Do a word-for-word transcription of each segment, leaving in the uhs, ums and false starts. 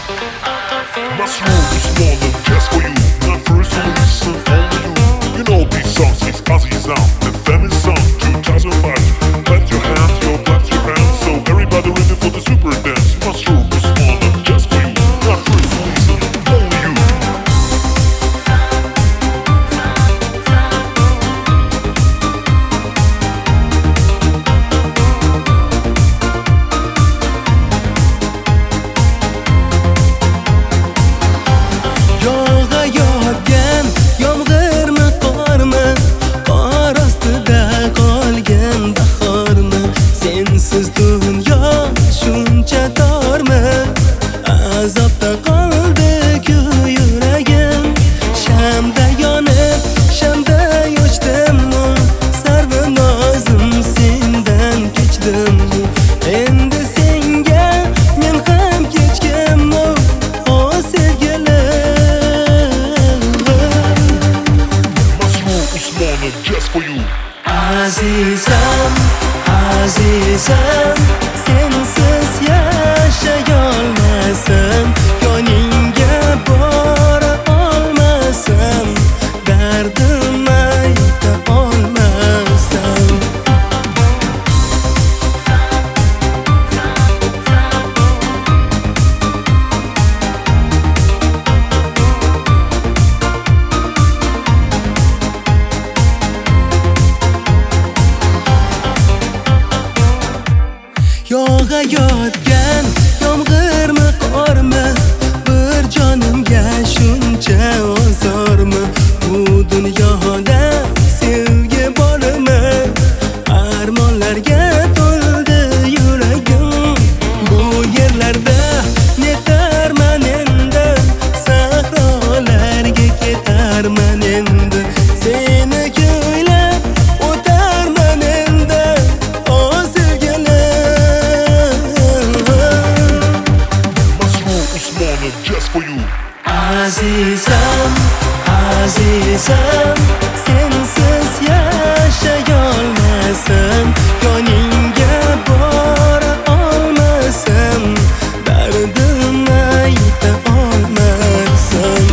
Mushroom is smaller just for you. Not first release, only you. You know these songs is Ozzy's on. The famous song two thousand five. Clap your hands, yo, clap your hands. So everybody ready for the super dance. Mushroom is smaller just for you. Not first release, only you. Yog'ayotgan yomg'irmi, qormi, qor ostida qolgan bahormi, sensiz dunyo shuncha tormi, azobda qoldi-ku yuragim, shamda yonib, shamda yochdimmi, sarvinozim sendan kechdimmi, endi senga men ham kechganmi, o sevgilim. Just for you. Azizam, azizam, sensiz yashayolmasam, yoningga bora olmasam, dardim ayta olmasam. Yog'ayotgan yomg'irmi, qormi, bir jonimga shuncha ozormi, bu dunyoda sevgi bormi, armonlarga to'ldi yuragim, bu yerlarda netarman endi, sahrolarga ketarman endi, seni kuylab o'tarman endi, o sevgilim. Just for you. Azizam, azizam, sensiz yashayolmasam, yoningga bora olmasam, dardim ayta olmasam.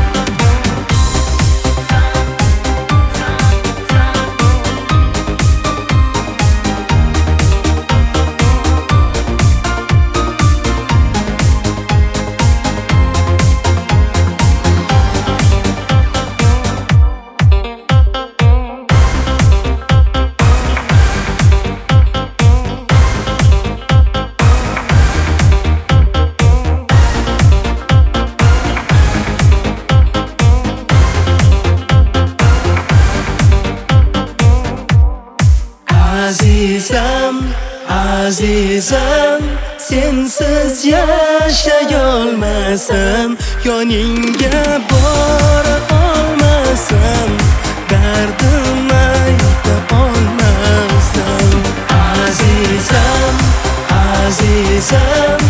Azizam, azizam, sensiz yashayolmasam, yoningga bora olmasam, dardim ayta olmasam. Azizam, azizam,